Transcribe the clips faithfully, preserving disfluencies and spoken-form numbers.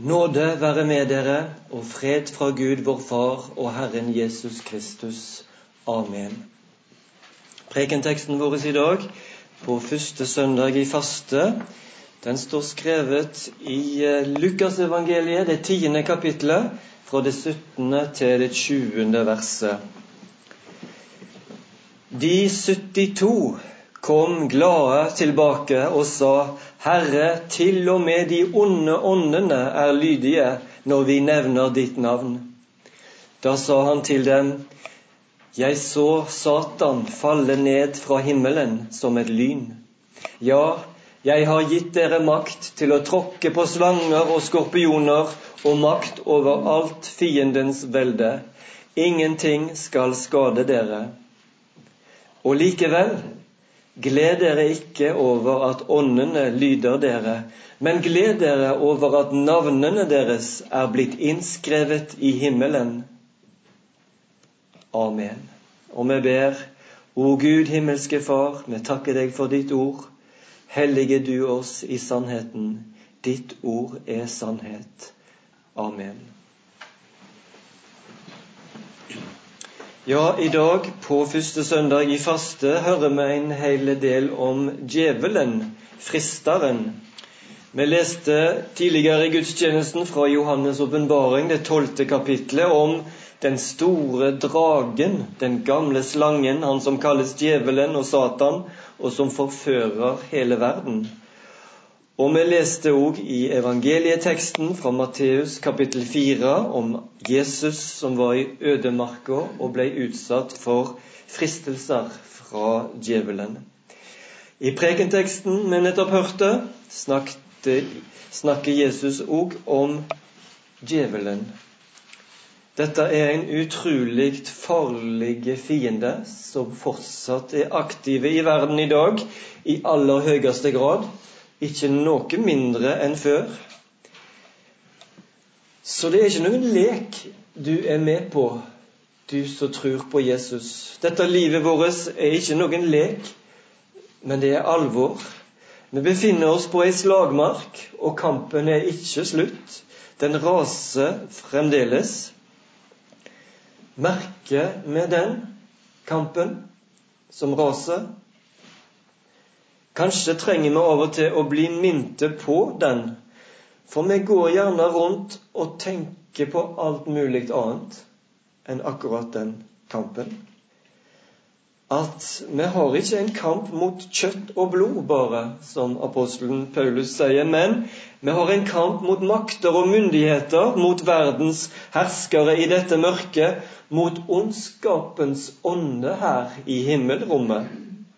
Nåde være med dere, og fred fra Gud vår Far og Herren Jesus Kristus. Amen. Prekenteksten vår i dag, på første søndag i faste, den står skrevet i Lukas evangeliet, det tiende kapitlet, fra det syttende til det tjuende verset. De syttito kom glade tilbake og sa: Herre, til og med de onde åndene er lydige når vi nevner ditt navn. Da sa han til dem: Jeg så Satan falle ned fra himmelen som et lyn. Ja, jeg har gitt dere makt til å tråkke på slanger og skorpioner og makt over alt fiendens velde. Ingenting skal skade dere. Og likevel, gled dere ikke over at åndene lyder dere, men gled dere over at navnene deres er blitt innskrevet i himmelen. Amen. Og vi ber: O Gud, himmelske Far, vi takker deg for ditt ord. Hellige du oss i sannheten. Ditt ord er sannhet. Amen. Ja, i dag, på første søndag i faste, hører vi en hel del om djevelen, fristeren. Vi leste tidligere i gudstjenesten fra Johannes åpenbaring, det tolvte kapitlet, om den store dragen, den gamle slangen, han som kalles djevelen og Satan, og som forfører hele verden. Og vi leste også i evangelieteksten fra Matteus kapittel fire om Jesus som var i ødemarka og ble utsatt for fristelser fra djevelen. I prekenteksten vi nettopp hørte, snakket, snakker Jesus også om djevelen. Dette er en utrolig farlig fiende som fortsatt er aktive i verden i dag i aller høyeste grad. Ikke noe mindre enn før. Så det er ikke noen lek du er med på, du som tror på Jesus. Dette livet vårt er ikke noen lek, men det er alvor. Vi befinner oss på en slagmark, og kampen er ikke slutt. Den raser fremdeles. Merker med den kampen som raser. Kanskje trenger vi av og til å bli minte på den, for vi går gjerne rundt og tenker på alt mulig annet enn akkurat den kampen. At vi har ikke en kamp mot kjøtt og blod bare, som apostelen Paulus sier, men vi har en kamp mot makter og myndigheter, mot verdens herskere i dette mørket, mot ondskapens ånde her i himmelrommet.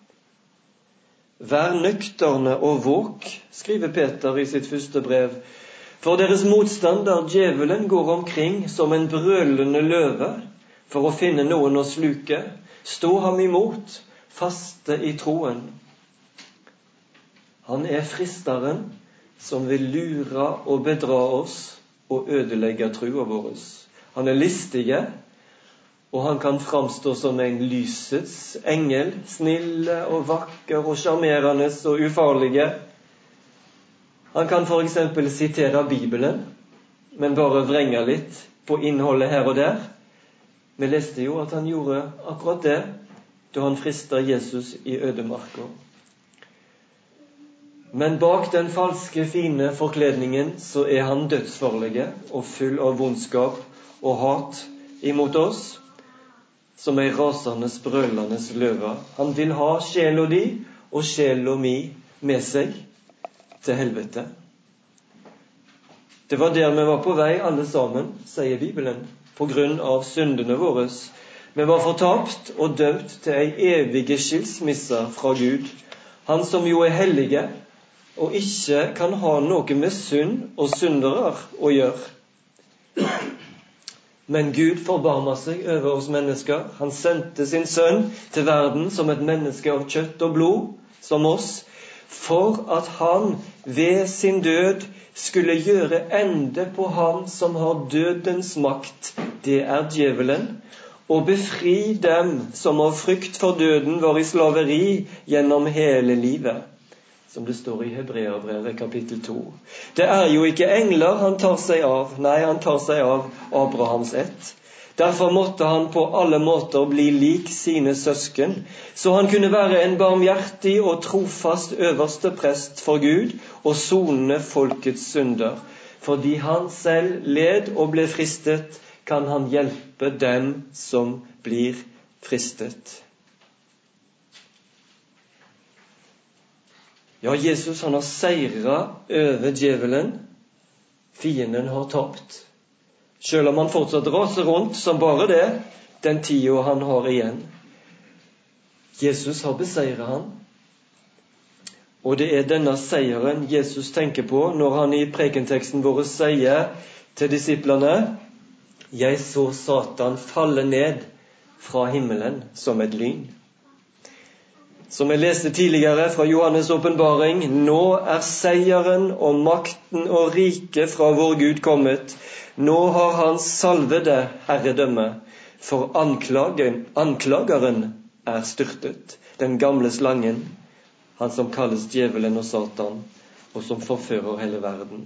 Vær nøkterne og våk, skriver Peter i sitt første brev, for deres motstander, djevelen, går omkring som en brølende løve for å finne noen å sluke. Stå ham imot, faste i troen. Han er fristeren som vil lure og bedra oss og ødelegge trua vår. Han er listige, og han kan framstå som en lysets engel, snille og vakker og sjarmerende og ufarlige. Han kan for eksempel sitere Bibelen, men bare vrenge litt på innholdet her og der. Vi leste jo at han gjorde akkurat det da han fristet Jesus i ødemarka. Men bak den falske, fine forkledningen så er han dødsfarlig og full av vondskap og hat imot oss, som ei rasende, brølende løve. Han vil ha sjela di og sjela mi med seg til helvete. Det var der vi var på vei alle sammen, sier Bibelen, på grunn av syndene våre. Vi var fortapt og dømt til ei evige skilsmisse fra Gud, han som jo er hellige og ikke kan ha noe med synd og syndere å gjøre. Men Gud forbarmer seg over oss mennesker. Han sendte sin sønn til verden som et menneske av kjøtt og blod, som oss, for at han ved sin død skulle gjøre ende på han som har dødens makt, det er djevelen, og befri dem som av frykt for døden var i slaveri gjennom hele livet. som det står i Hebreerbrevet kapittel to. Det er jo ikke engler han tar seg av, nei, han tar seg av Abrahams ett. Derfor måtte han på alle måter bli lik sine søsken, så han kunne være en barmhjertig og trofast øverste prest for Gud og sone folkets synder. Fordi han selv led og ble fristet, kan han hjelpe dem som blir fristet. Ja, Jesus han har seiret over djevelen. Fienden har tapt. Selv om han fortsatt raser rundt som bare det, den tiden han har igjen. Jesus har beseiret han. Og det er denne seieren Jesus tenker på når han i prekenteksten vår sier til disiplene: «Jeg så Satan falle ned fra himmelen som et lyn.» Som jeg leste tidligere fra Johannes åpenbaring: «Nå er seieren og makten og riket fra vår Gud kommet. Nå har han salvede herredømme, for anklagen, anklageren er styrtet, den gamle slangen, han som kalles djevelen og Satan, og som forfører hele verden.»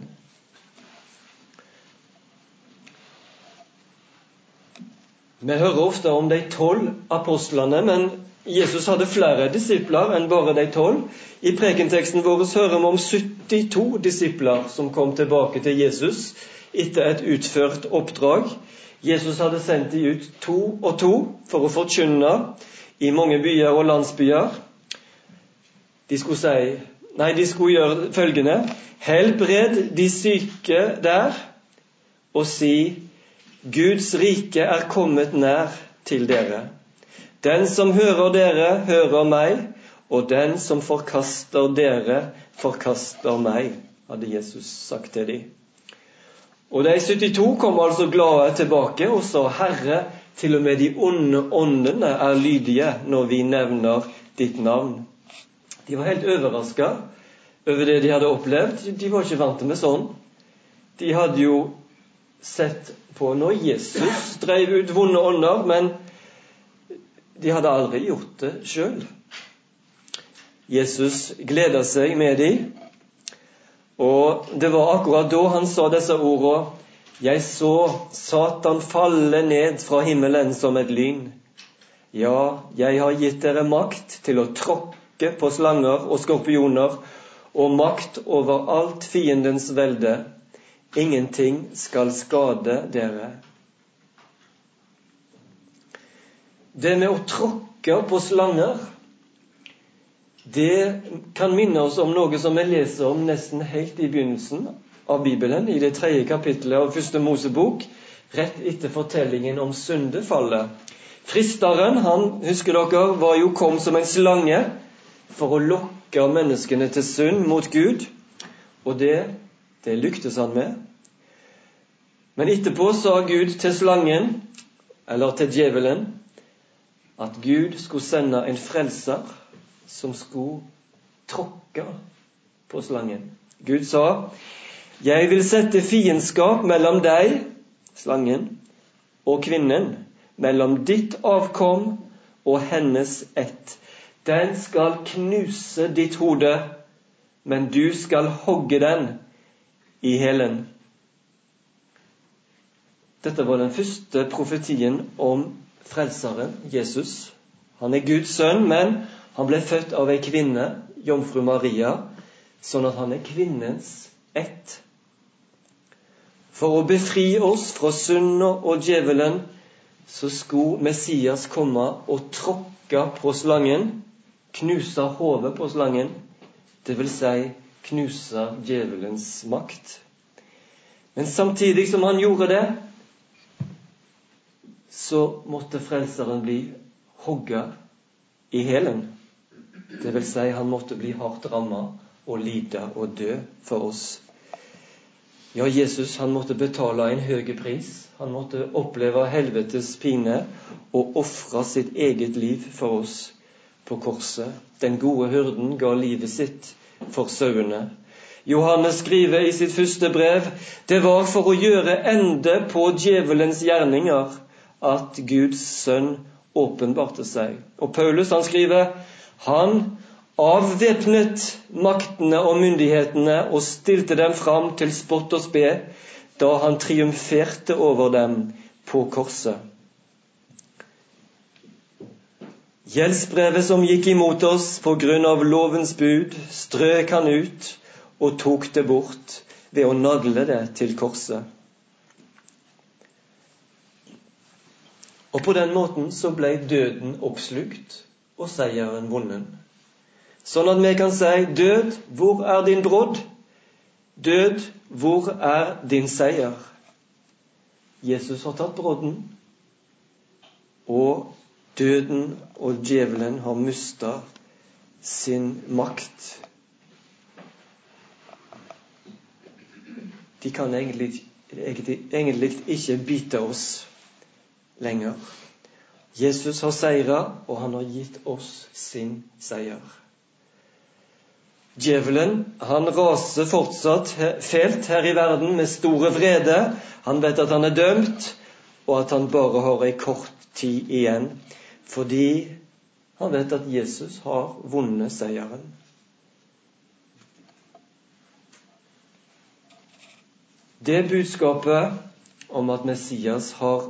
Vi hører ofte om de tolv apostlene, men Jesus hadde flere disipler enn bare de tolv. I prekenteksten vår hører vi om syttito disipler som kom tilbake til Jesus etter et utført oppdrag. Jesus hadde sendt de ut to og to for å forkynne i mange byer og landsbyer. De skulle si, nei, de skulle gjøre følgende: helbred de syke der, og si: Guds rike er kommet nær til dere. Den som hører dere, hører meg, og den som forkaster dere, forkaster meg, hadde Jesus sagt til dem. Og de syttito kom altså glade tilbake og sa: Herre, til og med de onde åndene er lydige når vi nevner ditt navn. De var helt overrasket over det de hadde opplevd. De var ikke vant med sånn. De hadde jo sett på når Jesus drev ut vonde ånder, men de hadde aldri gjort det selv. Jesus gleder seg med dem, og det var akkurat da han sa disse ordene: Jeg så Satan falle ned fra himmelen som et lyn. Ja, jeg har gitt dere makt til å tråkke på slanger og skorpioner, og makt over alt fiendens velde. Ingenting skal skade dere. Det med å tråkke på slanger, det kan minne oss om noe som vi leser om nesten helt i begynnelsen av Bibelen, i det tredje kapittelet av første Mosebok, rett etter fortellingen om syndefallet. Fristeren, han, husker dere, var jo kom som en slange for å lokke menneskene til synd mot Gud, og det, det lyktes han med. Men etterpå sa Gud til slangen, eller til djevelen, at Gud skulle sende en frelser som skulle tråkke på slangen. Gud sa: Jeg vil sette fiendskap mellom deg, slangen, og kvinnen, mellom ditt avkom og hennes ett. Den skal knuse ditt hode, men du skal hogge den i hælen. Dette var den første profetien om frelseren, Jesus. Han er Guds sønn, men han ble født av en kvinne, jomfru Maria, sånn at han er kvinnens ett. For å befri oss fra synda og djevelen, så skulle Messias komme og tråkke på slangen, knuse hodet på slangen, det vil si knuse djevelens makt. Men samtidig som han gjorde det, så måtte frelseren bli hogget i hælen. Det vil si, han måtte bli hardt rammet og lide og dø for oss. Ja, Jesus, han måtte betale en høy pris. Han måtte oppleve helvetes pine og offre sitt eget liv for oss på korset. Den gode hyrden ga livet sitt for sauene. Johannes skriver i sitt første brev: Det var for å gjøre ende på djevelens gjerninger at Guds sønn åpenbarte seg. Og Paulus, han skriver: Han avvæpnet maktene og myndighetene og stilte dem fram til spott og spe da han triumferte over dem på korset. Gjeldsbrevet som gikk imot oss på grunn av lovens bud, strøk han ut og tok det bort ved å nagle det til korset. Og på den måten så ble døden oppslukt og seieren vunnen. Sånn at vi kan si, død, hvor er din brodd? Død, hvor er din seier? Jesus har tatt brodden, og døden og djevelen har mistet sin makt. De kan egentlig, egentlig, egentlig ikke bite oss lenger. Jesus har seiret, og han har gitt oss sin seier. Djevelen, han raser fortsatt fælt her i verden med store vrede. Han vet at han er dømt, og at han bare har en kort tid igjen, fordi han vet at Jesus har vunnet seieren. Det budskapet om at Messias har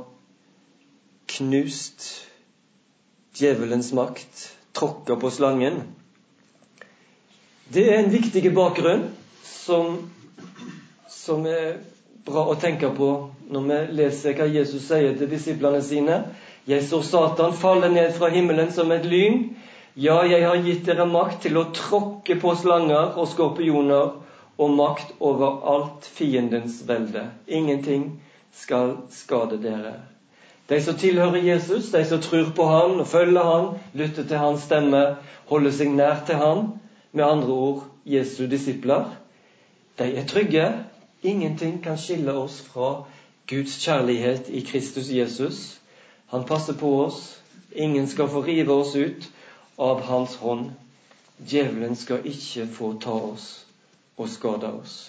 knust djevelens makt, tråkket på slangen, det er en viktig bakgrunn som, som er bra å tenke på når vi leser hva Jesus sier til disiplene sine. Jeg så Satan falle ned fra himmelen som et lyn. Ja, jeg har gitt dere makt til å tråkke på slanger og skorpioner og makt over alt fiendens velde. Ingenting skal skade dere. De som tilhører Jesus, de som tror på han og følger han, lytter til hans stemme, holder seg nær til han, med andre ord, Jesu disipler, de er trygge. Ingenting kan skille oss fra Guds kjærlighet i Kristus Jesus. Han passer på oss. Ingen skal få rive oss ut av hans hånd. Djevelen skal ikke få ta oss og skade oss.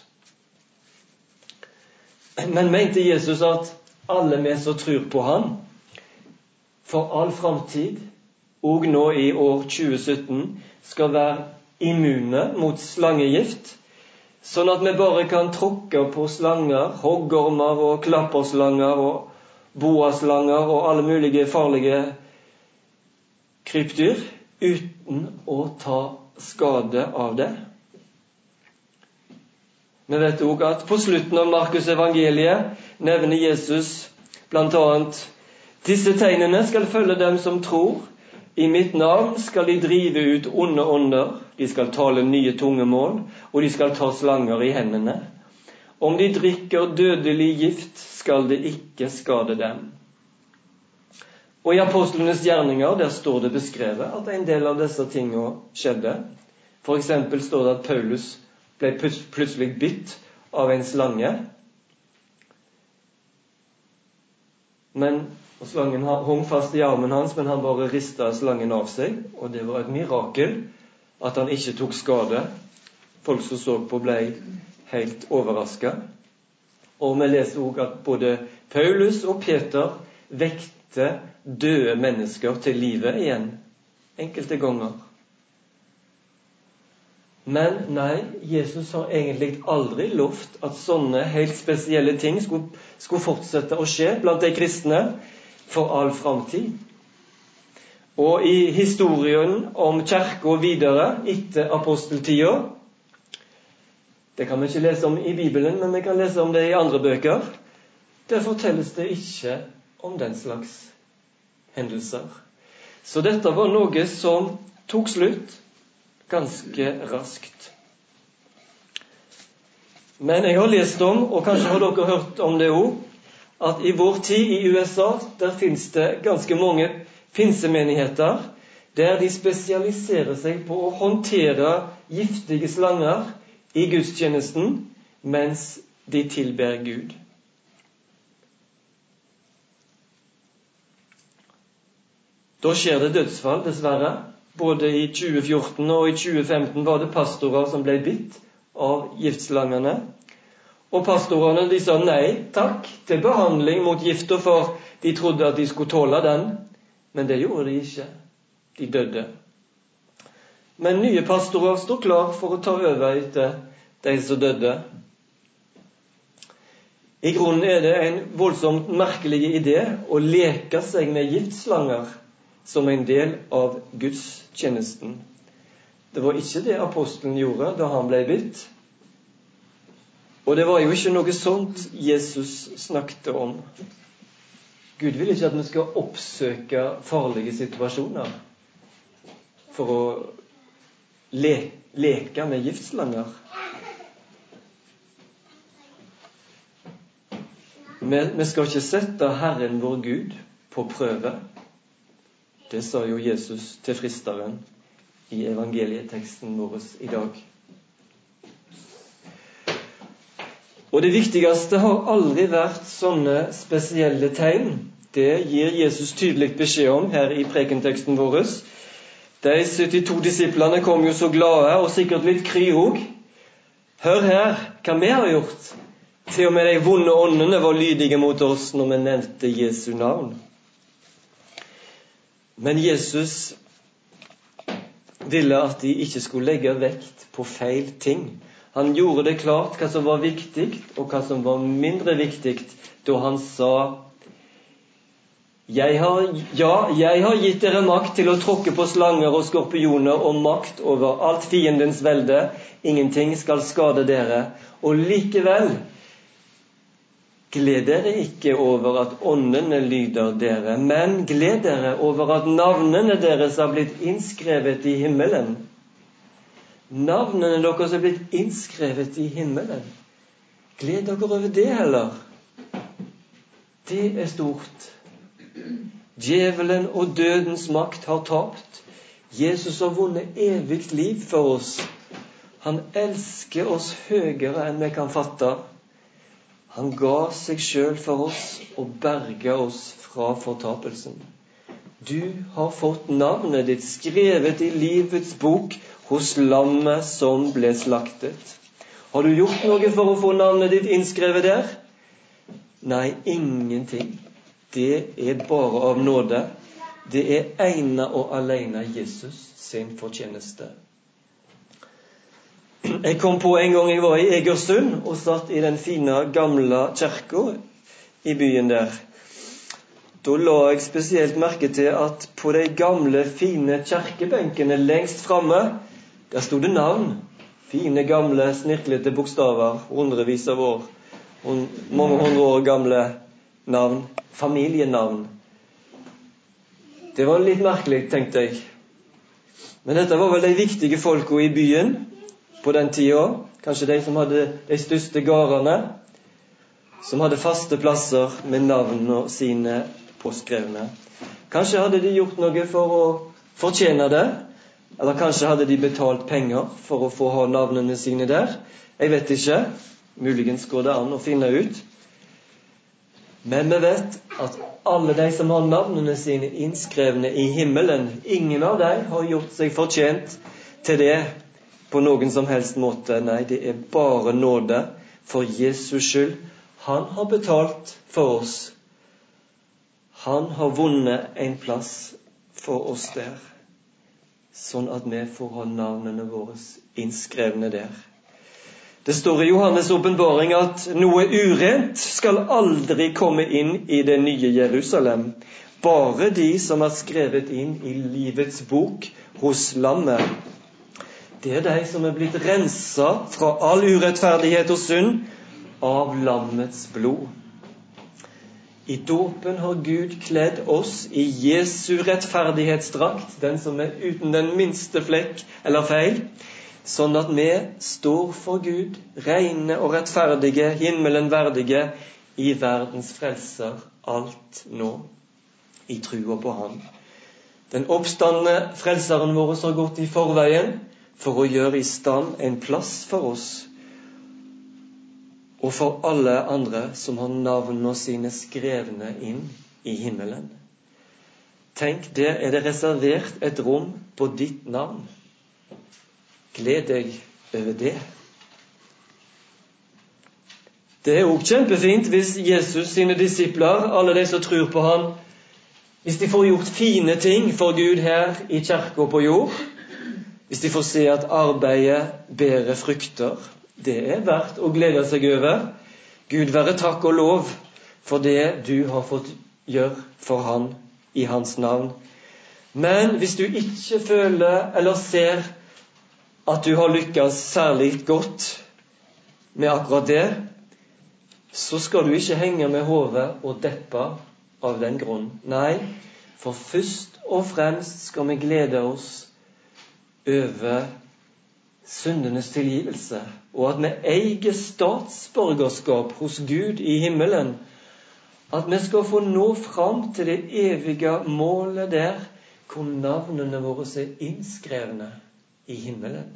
Men mente Jesus at alle vi som tror på han, for all framtid, og nå i år tjue sytten, skal være immune mot slangegift, sånn at vi bare kan tråkke på slanger, hoggormer og klapperslanger og boaslanger og alle mulige farlige krypdyr, uten å ta skade av det. Vi vet også at på slutten av Markus evangeliet nevner Jesus blant annet: disse tegnene skal følge dem som tror. I mitt navn skal de drive ut onde ånder, de skal tale nye tungemål, og de skal ta slanger i hendene. Om de drikker dødelig gift, skal det ikke skade dem. Og i apostlenes gjerninger, der står det beskrevet at en del av disse tingene skjedde. For eksempel står det at Paulus ble plutselig bitt av en slange. Men og slangen hong fast i armen hans, men han bare ristet slangen av seg, og det var et mirakel at han ikke tok skade. Folk som så på ble helt overrasket. Og vi leser også at både Paulus og Peter vekte døde mennesker til livet igjen, enkelte ganger. Men nei, Jesus har egentlig aldri lovt at sånne helt spesielle ting skulle, skulle fortsette å skje blant de kristne for all framtid. Og i historien om kirka videre etter aposteltida, det kan vi ikke lese om i Bibelen, men vi kan lese om det i andre bøker, der fortelles det ikke om den slags hendelser. Så dette var noe som tok slutt ganske raskt. Men jeg har lest om, og kanskje har dere hørt om det også, at i vår tid i U S A, der finnes det ganske mange pinsemenigheter, der de spesialiserer seg på å håndtere giftige slanger i gudstjenesten, mens de tilber Gud. Da skjer det dødsfall, dessverre. Både i tjue fjorten og i tjue femten var det pastorer som ble bitt av giftslangene. Og pastorene, de sa nei takk til behandling mot gifta, for de trodde at de skulle tåle den. Men det gjorde de ikke. De døde. men nye pastorer står klar for å ta over etter de som døde. I grunnen er det en voldsomt merkelig idé å leke seg med giftslanger som en del av gudstjenesten. Det var ikke det apostelen gjorde da han ble bitt. Og det var jo ikke noe sånt Jesus snakket om. Gud vil ikke at vi skal oppsøke farlige situasjoner for å le leke med giftslanger. Men vi skal ikke sette Herren vår Gud på prøve. Det sa jo Jesus til fristeren i evangelieteksten vår i dag. Og det viktigste har aldri vært sånne spesielle tegn. Det gir Jesus tydelig beskjed om her i prekenteksten vår. De syttito disiplene kom jo så glade og sikkert litt kry også. Hør her hva vi har gjort. Til og med de vonde åndene var lydige mot oss når vi nevnte Jesu navn. Men Jesus ville at de ikke skulle legge vekt på feil ting. Han gjorde det klart hva som var viktig og hva som var mindre viktig da han sa jeg har, ja, jeg har gitt dere makt til å tråkke på slanger og skorpioner og makt over alt fiendens velde. Ingenting skal skade dere. Og likevel gled dere ikke over at åndene lyder dere, men gled dere over at navnene deres har blitt innskrevet i himmelen. Navnene deres er blitt innskrevet i himmelen. Gled dere over det heller. Det er stort. Djevelen og dødens makt har tapt. Jesus har vunnet evigt liv for oss. Han elsker oss høyere enn vi kan fatte. Han ga seg selv for oss og berga oss fra fortapelsen. Du har fått navnet ditt skrevet i livets bok hos lammet som ble slaktet. Har du gjort noe for å få navnet ditt innskrevet der? Nei, ingenting. Det er bare av nåde. Det er ene og alene Jesus sin fortjeneste. Jeg kom på en gang jeg var i Egersund og satt i den fine gamle kirka i byen der. Da la jeg spesielt merke til at på de gamle, fine kirkebenkene lengst framme, der stod det navn. Fine, gamle, snirklete bokstaver, hundrevis av år, mange hundre år gamle navn, familienavn. Det var litt merkelig, tenkte jeg. Men dette var vel de viktige folka i byen på den tida, kanskje de som hadde de største gårdene, som hadde faste plasser med navnene sine påskrevne. Kanskje hadde de gjort noe for å fortjene det, eller kanskje hadde de betalt penger for å få ha navnene sine der. Jeg vet ikke, muligens går det an å finne ut. Men vi vet at alle de som har navnene sine innskrevne i himmelen, ingen av dem har gjort seg fortjent til det på noen som helst måte. Nei, det er bare nåde for Jesus skyld. Han har betalt for oss. Han har vunnet en plass for oss der, sånn at vi får ha navnene våre innskrevne der. Det står i Johannes åpenbaring at noe urent skal aldri komme inn i det nye Jerusalem. Bare de som er skrevet inn i livets bok hos lammet. Det er de som er blitt renset fra all urettferdighet og synd av lammets blod. I dåpen har Gud kledd oss i Jesu rettferdighetsdrakt, den som er uten den minste flekk eller feil, sånn at vi står for Gud, rene og rettferdige, himmelen verdige, i verdens frelser alt nå, i trua på Han. Den oppstandne frelseren vår har gått i forveien for å gjøre i stand en plass for oss, og for alle andre som har navnene sine skrevne inn i himmelen. Tenk, der er det reservert et rom på ditt navn. Gled deg over det. Det er også kjempefint hvis Jesus sine disipler, alle de som tror på han, hvis de får gjort fine ting for Gud her i kirka på jord, hvis de får se at arbeidet bærer frukter. Det er verdt å glede seg over. Gud være takk og lov for det du har fått gjøre for han i hans navn. Men hvis du ikke føler eller ser at du har lykkes særlig godt med akkurat det, så skal du ikke henge med hodet og deppe av den grunn. Nei, for først og fremst skal vi glede oss over syndenes tilgivelse, og at vi eier statsborgerskap hos Gud i himmelen, at vi skal få nå fram til det evige målet der, hvor navnene våre er innskrevne i himmelen.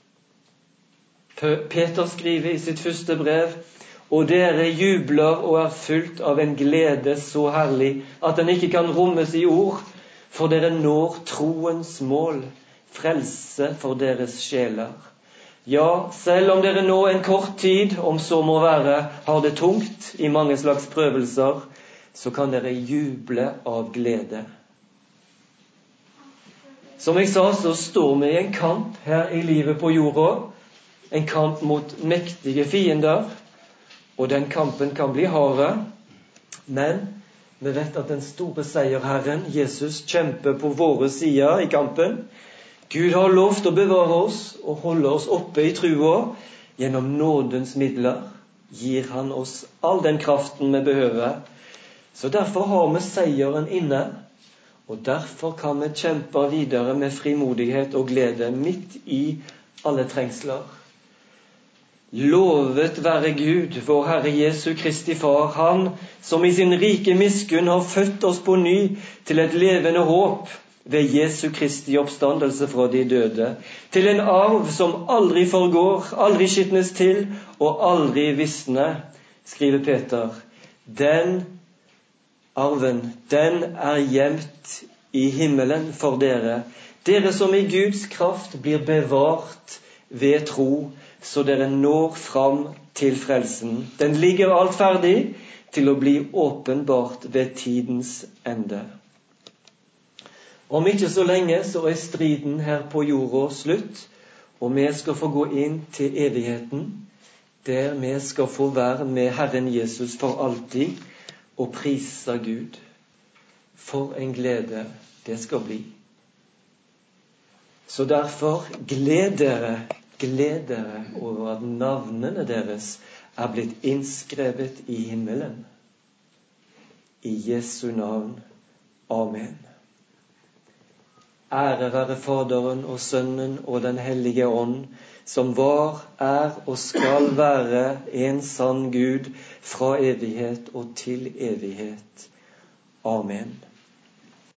Peter skriver i sitt første brev, og dere jubler og er fylt av en glede så herlig, at den ikke kan rommes i ord, for dere når troens mål, frelse for deres sjeler. Ja, selv om dere nå en kort tid, om så må være, har det tungt i mange slags prøvelser, så kan dere juble av glede. Som jeg sa, så står vi i en kamp her i livet på jorda, en kamp mot mektige fiender, og den kampen kan bli hardere, men vi vet at den store seierherren, Jesus, kjemper på våre sider i kampen. Gud har lovt å bevare oss og holde oss oppe i trua. Gjennom nådens midler gir han oss all den kraften vi behøver. Så derfor har vi seieren inne, og derfor kan vi kjempe videre med frimodighet og glede midt i alle trengsler. Lovet være Gud, vår Herre Jesu Kristi Far, han som i sin rike miskunn har født oss på ny til et levende håp ved Jesu Kristi oppstandelse fra de døde, til en arv som aldri forgår, aldri skitnes til og aldri visner, skriver Peter. Den arven, den er gjemt i himmelen for dere, dere som i Guds kraft blir bevart ved tro, så dere når fram til frelsen. Den ligger alt ferdig til å bli åpenbart ved tidens ende. Om ikke så lenge så er striden her på jorda slutt, og vi skal få gå inn til evigheten, der vi skal få være med Herren Jesus for alltid og prise Gud. For en glede det skal bli. Så derfor gled dere, gled dere over at navnene deres er blitt innskrevet i himmelen. I Jesu navn. Amen. Ære være Faderen og Sønnen og den hellige ånd, som var, er og skal være en sann Gud fra evighet og til evighet. Amen.